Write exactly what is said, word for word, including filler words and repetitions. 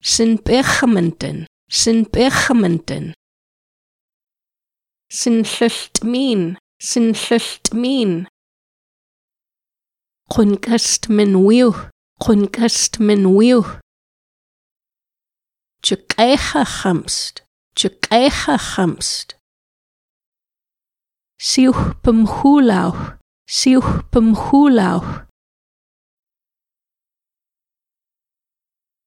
Sin bechamantan, sin bechamantan. Sin llyltmin, sin llyltmin. Qunkast min wiw, qunkast min wiw. Chukaicha chamst, chukaicha chamst. Siuch bym hwlaw, siuch bym hwlaw.